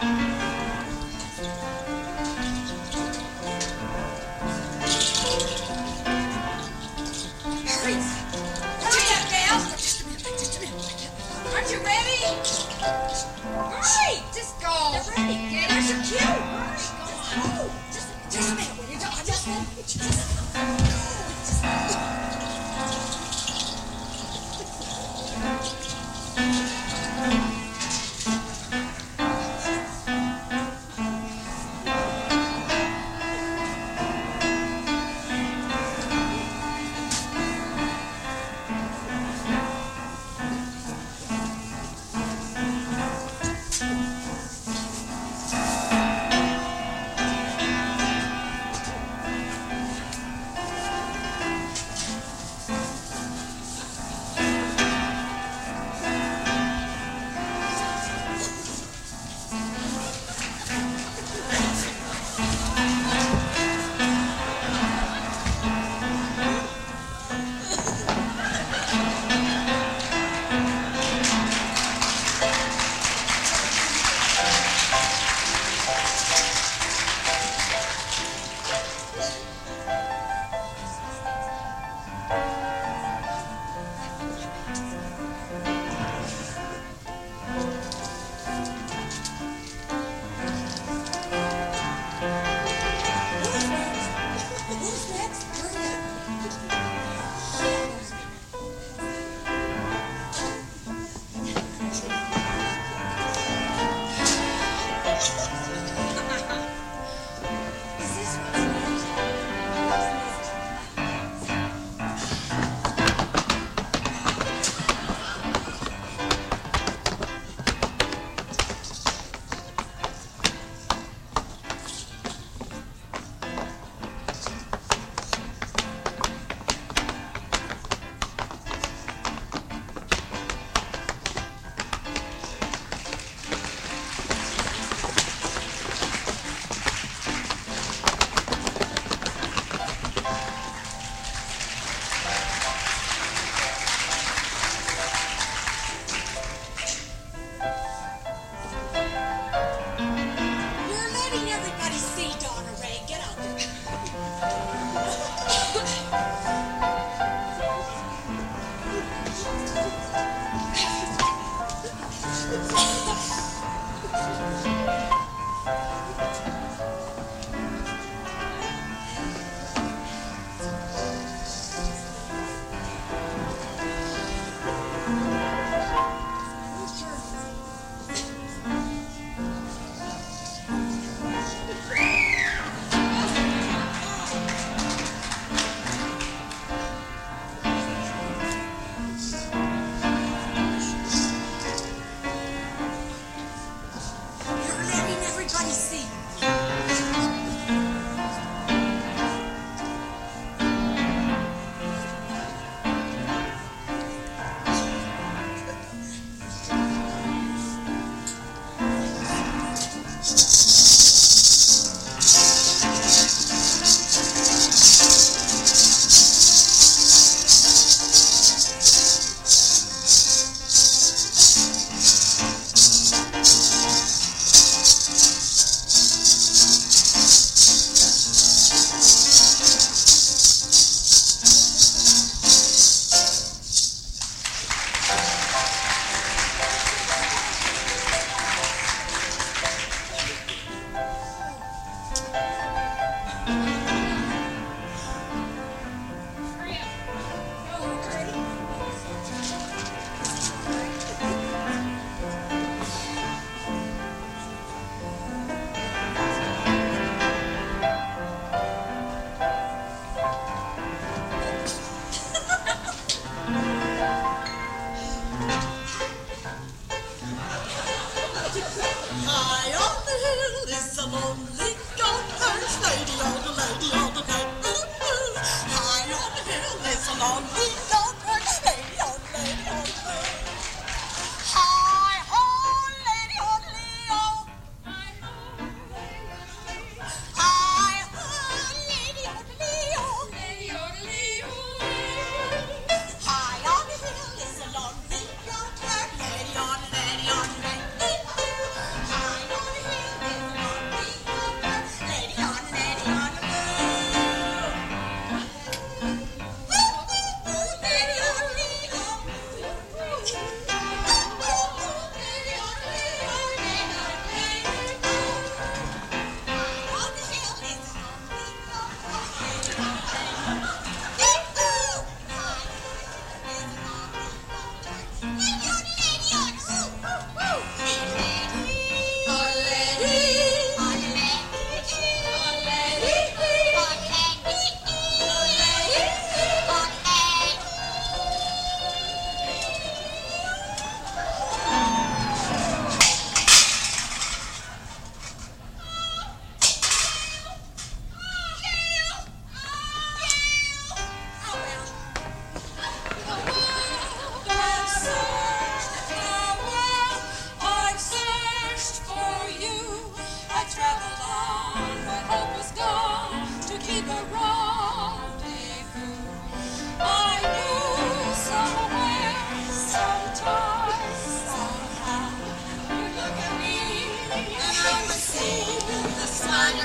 Aren't you ready? Hurry! Just go. They're ready. Get us your cue. Hurry, go on. Just a minute. Will you do?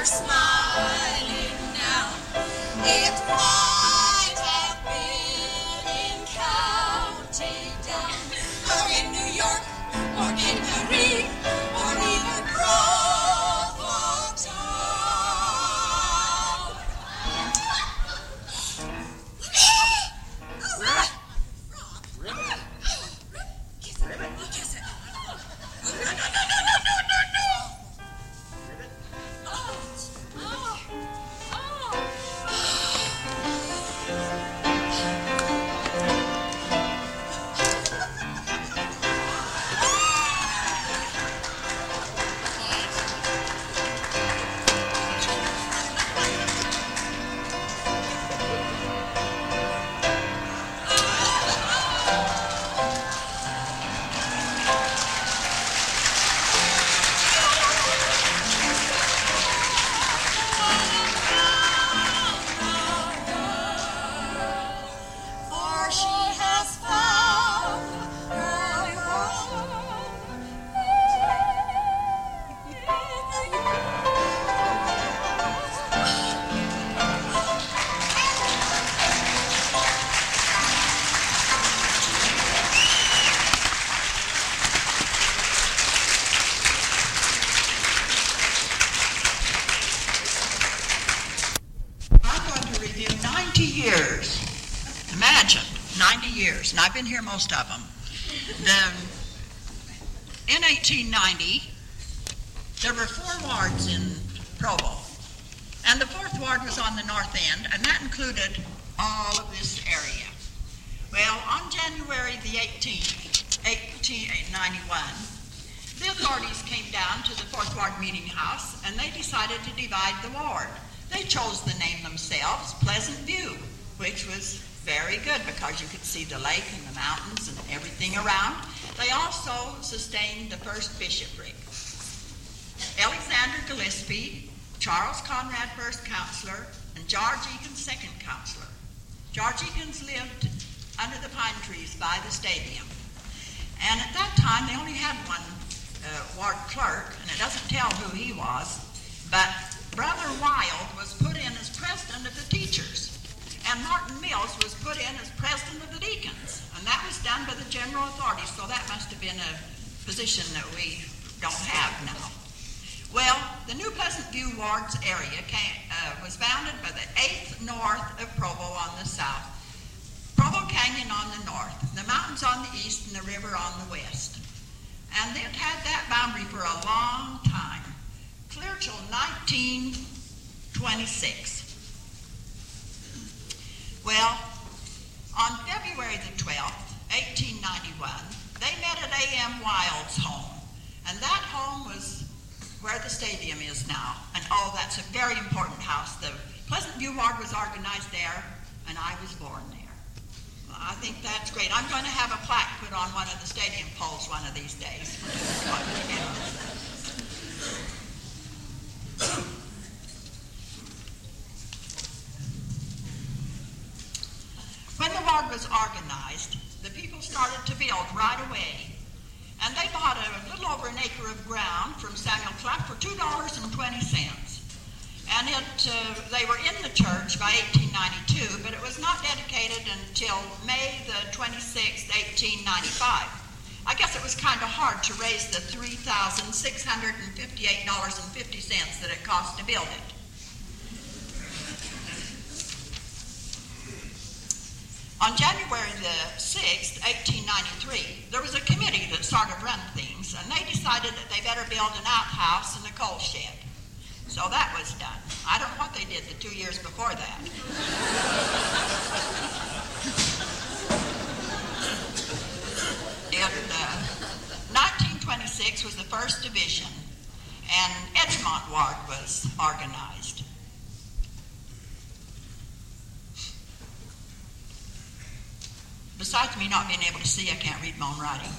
are smiling now. It might have been in County Down, or in New York, or in Paris, or even Provo Town. Kiss it. No. For she has found her I'm going to review 90 years. Imagine, 90 years, and I've been here most of them. In 1890, there were 4 wards in Provo, and the 4th ward was on the north end, and that included all of this area. Well, on January the 18th, 1891, the authorities came down to the 4th Ward Meeting House, and they decided to divide the ward. They chose the name themselves, Pleasant View, which was very good because you could see the lake and the mountains and everything around. They also sustained the first bishopric. Alexander Gillespie, Charles Conrad, first counselor, and George Eakins, second counselor. George Eakins lived under the pine trees by the stadium. And at that time, they only had one ward clerk, and it doesn't tell who he was, but Brother Wild was put in as president of the teachers, and Martin Mills was put in as president of the deacons, and that was done by the general authorities, so that must have been a position that we don't have now. Well, the New Pleasant View Wards area was bounded by the 8th north of Provo on the south, Provo Canyon on the north, the mountains on the east, and the river on the west. And they'd had that boundary for a long time, clear till 1926. Well, on February the 12th, 1891, they met at A.M. Wild's home, and that home was where the stadium is now. And oh, that's a very important house. The Pleasant View Ward was organized there, and I was born there. I think that's great. I'm going to have a plaque put on one of the stadium poles one of these days. When the ward was organized, the people started to build right away. And they bought a little over an acre of ground from Samuel Clapp for $2.20. And they were in the church by 1892, but it was not dedicated until May the 26th, 1895. I guess it was kind of hard to raise the $3,658.50 that it cost to build it. On January the 6th, 1893, there was a committee that sort of run things, and they decided that they better build an outhouse and a coal shed. So that was done. I don't know what they did the 2 years before that. In 1926 was the first division, and Edgemont Ward was organized. Besides me not being able to see, I can't read my own writing.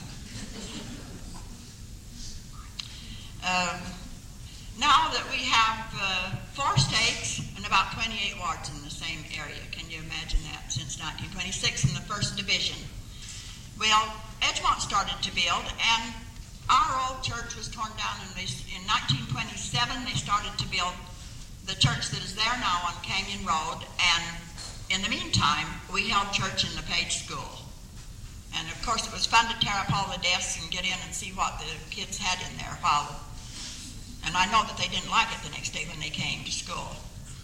Now that we have 4 stakes and about 28 wards in the same area. Can you imagine that? Since 1926 in the first division. Well, Edgemont started to build, and our old church was torn down, and in 1927 they started to build the church that is there now on Canyon Road, and in the meantime, we held church in the Page School. And of course, it was fun to tear up all the desks and get in and see what the kids had in there and I know that they didn't like it the next day when they came to school.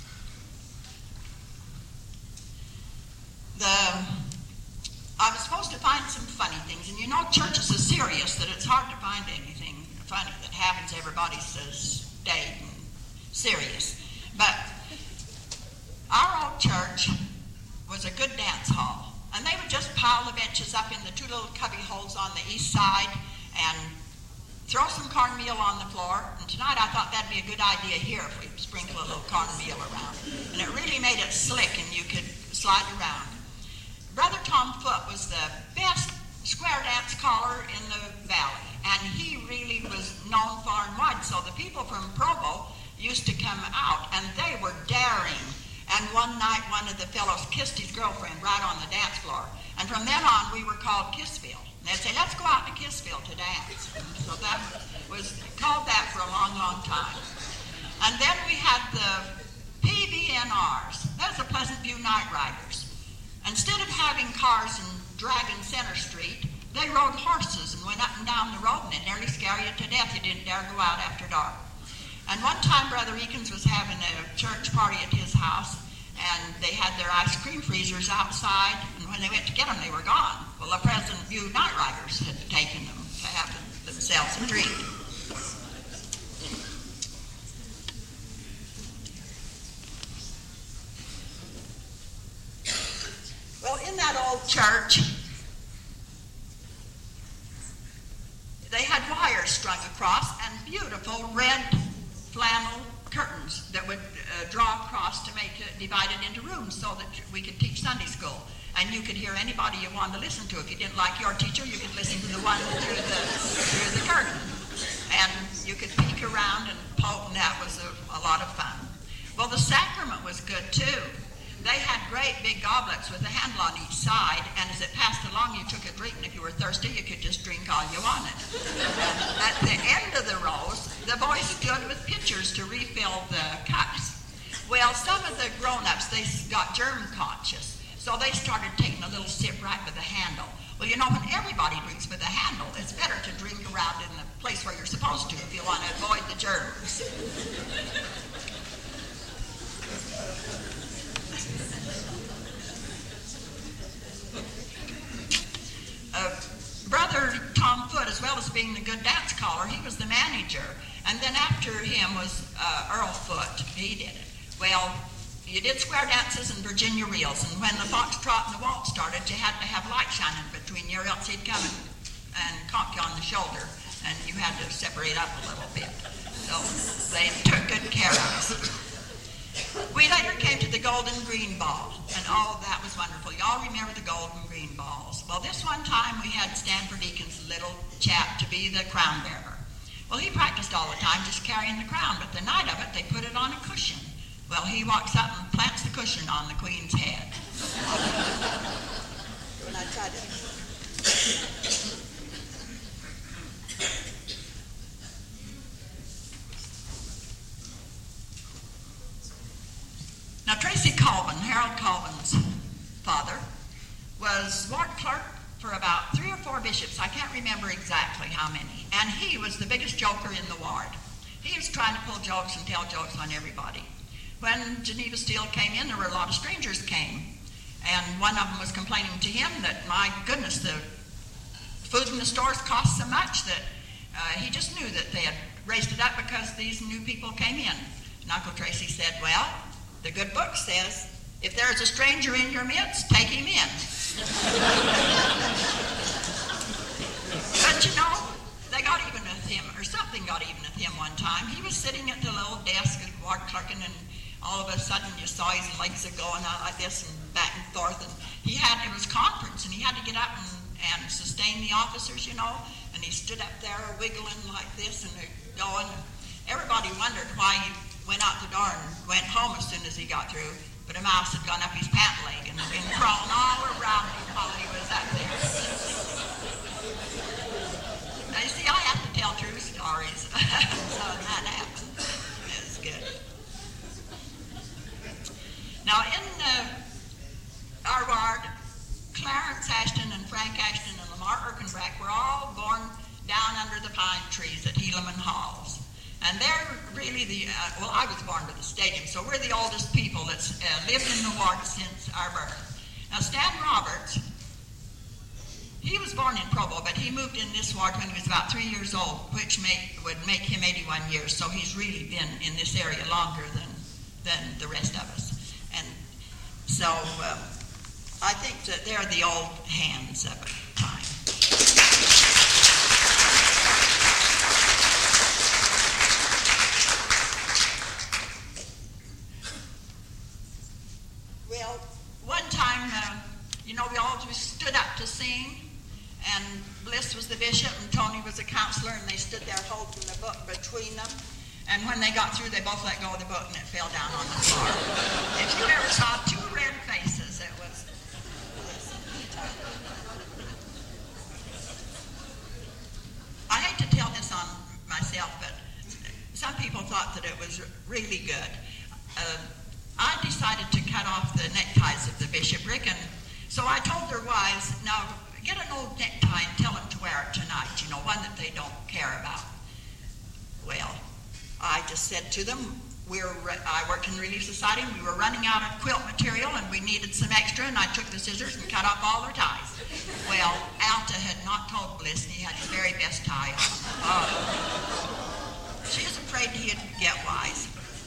I was supposed to find some funny things, and you know church is so serious that it's hard to find anything funny that happens. Everybody says stay serious. But our old church was a good dance hall, and they would just pile the benches up in the two little cubby holes on the east side and throw some cornmeal on the floor. And tonight I thought that'd be a good idea here if we sprinkle a little cornmeal around. And it really made it slick and you could slide around. Brother Tom Foote was the best square dance caller in the valley, and he really was known far and wide. So the people from Provo used to come out, and they were daring. And one night, one of the fellows kissed his girlfriend right on the dance floor. And from then on, we were called Kissville. And they'd say, let's go out to Kissville to dance. And so that was called that for a long, long time. And then we had the PVNRs. Those are Pleasant View Night Riders. Instead of having cars and dragging Center Street, they rode horses and went up and down the road, and it nearly scared you to death. You didn't dare go out after dark. And one time, Brother Eakins was having a church party at his house, and they had their ice cream freezers outside, and when they went to get them, they were gone. Well, the Pleasant View Night Riders had taken them to have themselves a treat. Well, in that old church, they had wires strung across and beautiful red flannel curtains that would draw across to make it divided into rooms so that we could teach Sunday school. And you could hear anybody you wanted to listen to. If you didn't like your teacher, you could listen to the one through the curtain. And you could peek around and poke, and that was a lot of fun. Well, the sacrament was good, too. They had great big goblets with a handle on each side, and as it passed along, you took a drink, and if you were thirsty, you could just drink all you wanted. At the end of the rows, the boys stood with pitchers to refill the cups. Well, some of the grown-ups, they got germ conscious, so they started taking a little sip right with the handle. Well, you know, when everybody drinks with a handle, it's better to drink around in the place where you're supposed to if you want to avoid the germs. Brother Tom Foote, as well as being the good dance caller, he was the manager. And then after him was Earl Foote. He did it. Well, you did square dances and Virginia reels, and when the foxtrot and the waltz started, you had to have light shining between you, or else he'd come and conk you on the shoulder, and you had to separate up a little bit. So they took good care of us. We later came to the Golden Green Ball, and oh, that was wonderful. Y'all remember the Golden Green Balls. Well, this one time we had Stanford Eakins' little chap to be the crown bearer. Well, he practiced all the time just carrying the crown, but the night of it, they put it on a cushion. Well, he walks up and plants the cushion on the Queen's head. When I tried to... Now, Tracy Colvin, Harold Colvin's father, was ward clerk for about 3 or 4 bishops. I can't remember exactly how many. And he was the biggest joker in the ward. He was trying to pull jokes and tell jokes on everybody. When Geneva Steele came in, there were a lot of strangers came. And one of them was complaining to him that, my goodness, the food in the stores cost so much that he just knew that they had raised it up because these new people came in. And Uncle Tracy said, well, the good book says, if there is a stranger in your midst, take him in. But you know, they got even with him, or something got even with him one time. He was sitting at the little desk at ward clerking, and all of a sudden you saw his legs going out like this and back and forth. And it was conference, and he had to get up and sustain the officers, you know. And he stood up there wiggling like this and going. Everybody wondered why he went out the door and went home as soon as he got through. But a mouse had gone up his pant leg and had been crawling all around him while he was up there. Now, you see, I have to tell true stories. So that happened. It was good. And they're really well, I was born to the stadium, so we're the oldest people that's lived in the ward since our birth. Now, Stan Roberts, he was born in Provo, but he moved in this ward when he was about 3 years old, which would make him 81 years. So he's really been in this area longer than the rest of us. And so I think that they're the old hands of time. Well, one time, we all just stood up to sing. And Bliss was the bishop and Tony was the counselor, and they stood there holding the book between them. And when they got through, they both let go of the book and it fell down on the floor. If you ever saw two red faces, it was Bliss and Tony. I hate to tell this on myself, but some people thought that it was really good. I decided to cut off the neckties of the bishopric, and so I told their wives, now, get an old necktie and tell them to wear it tonight, one that they don't care about. Well, I just said to them, I worked in the Relief Society, and we were running out of quilt material, and we needed some extra, and I took the scissors and cut off all their ties. Well, Alta had not told Bliss, and he had his very best tie on. She was afraid he'd get wise.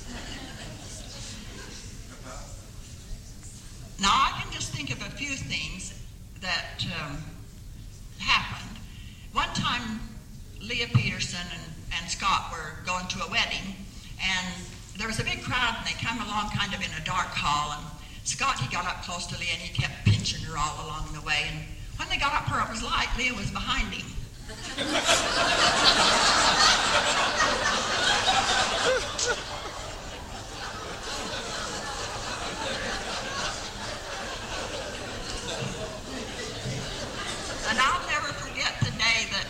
Now, I can just think of a few things that happened. One time, Leah Peterson and Scott were going to a wedding, and there was a big crowd, and they came along kind of in a dark hall, and Scott, he got up close to Leah, and he kept pinching her all along the way, and when they got up where it was light, Leah was behind him. And I'll never forget the day that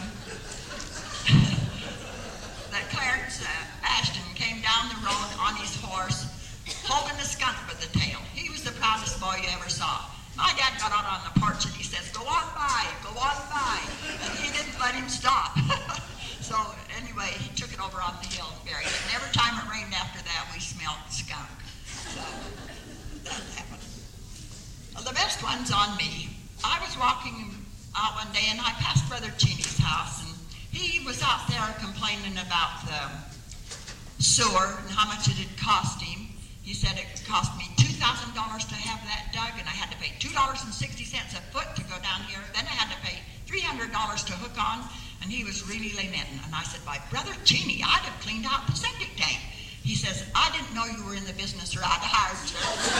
that Clarence Ashton came down the road on his horse, holding a skunk by the tail. He was the proudest boy you ever saw. My dad got out on the porch and he says, go on by, and he didn't let him stop. So anyway, he took it over on the hill and buried it. And every time it rained after that, we smelled skunk. So that happened. Well, the best one's on me. I was walking out one day and I passed Brother Cheney's house, and he was out there complaining about the sewer and how much it had cost him. He said it cost me $2,000 to have that dug, and I had to pay $2.60 a foot to go down here. Then I had to pay $300 to hook on, and he was really lamenting. And I said, "Why, Brother Cheney, I'd have cleaned out the septic tank." He says, "I didn't know you were in the business, or I'd have hired you."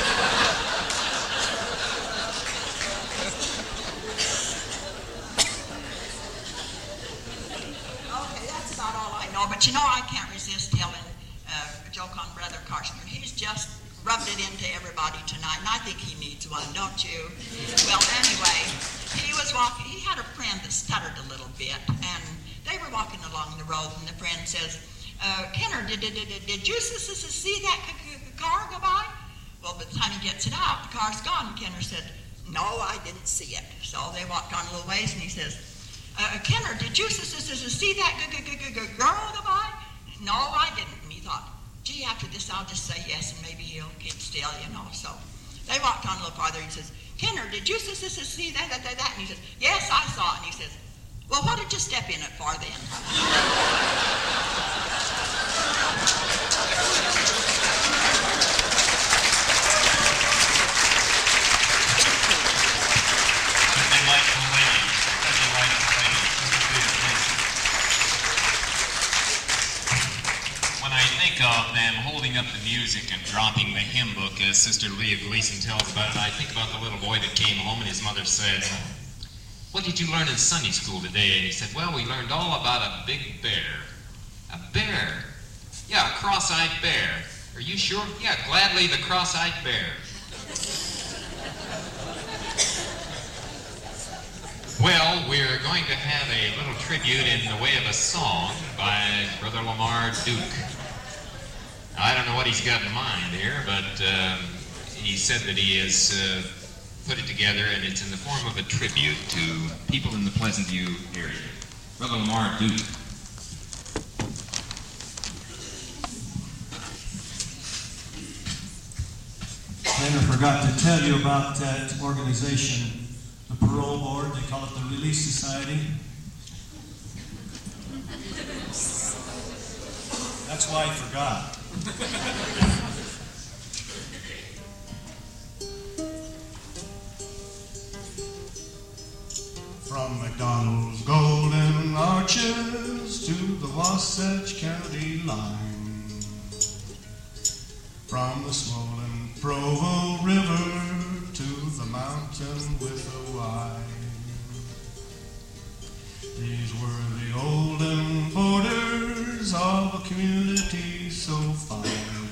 Okay, that's about all I know. But I can't resist telling a joke on Brother Karshner. He's just rubbed it into everybody tonight, and I think he needs one, don't you? Well, anyway, he was walking. He had a friend that stuttered a little bit, and they were walking along the road, and the friend says, "Kenner, did you see that car go by?" Well, by the time he gets it out, the car's gone. Kenner said, "No, I didn't see it." So they walked on a little ways, and he says, "Kenner, did you see that girl go by?" "No, I didn't." And he thought, "Gee, after this, I'll just say yes, and maybe he'll get still, So they walked on a little farther. He says, "Kenner, did you see that?" And he says, "Yes, I saw it." And he says, "Well, what did you step in it for then?" When I think of them holding up the music and dropping the hymn book, as Sister Leah Gleason tells about it, I think about the little boy that came home and his mother said, "What did you learn in Sunday school today?" And he said, "Well, we learned all about a big bear." "A bear?" "Yeah, a cross-eyed bear." "Are you sure?" "Yeah, gladly the cross-eyed bear." Well, we're going to have a little tribute in the way of a song by Brother Lamar Duke. I don't know what he's got in mind here, but he said that he has put it together, and it's in the form of a tribute to people in the Pleasant View area. Brother Lamar Duke. singer forgot to tell you about that organization, the Parole Board. They call it the Relief Society. That's why I forgot. From McDonald's Golden Arches to the Wasatch County line, from the swollen Provo River to the mountain with a Y. These were the olden borders of a community so fine.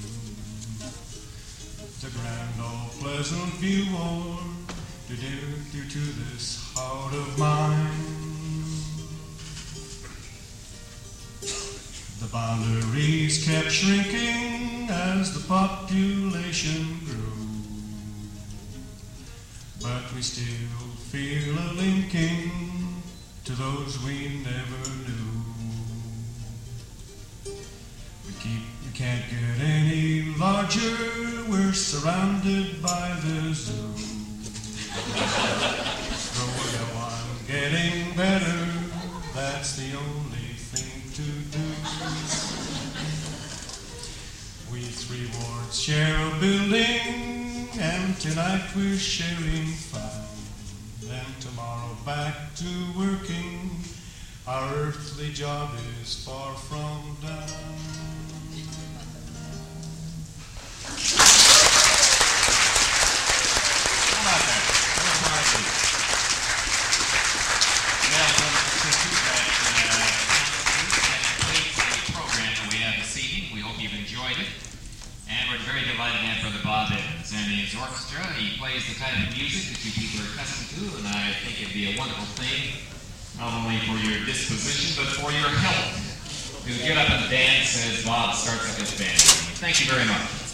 The Grand Old Pleasant View Ward, to this heart of mine. The boundaries kept shrinking as the population grew, but we still feel a linking to those we never knew. We can't get any larger, we're surrounded by the zoo. Growing up, getting better, that's the only thing to do. We 3 wards share a building, and tonight we're sharing fun. Then tomorrow back to working, our earthly job is far from done. Very delighted to have Brother Bob Evans and his orchestra. He plays the type of music that you people are accustomed to, and I think it'd be a wonderful thing, not only for your disposition, but for your health, to get up and dance as Bob starts up his band. Thank you very much.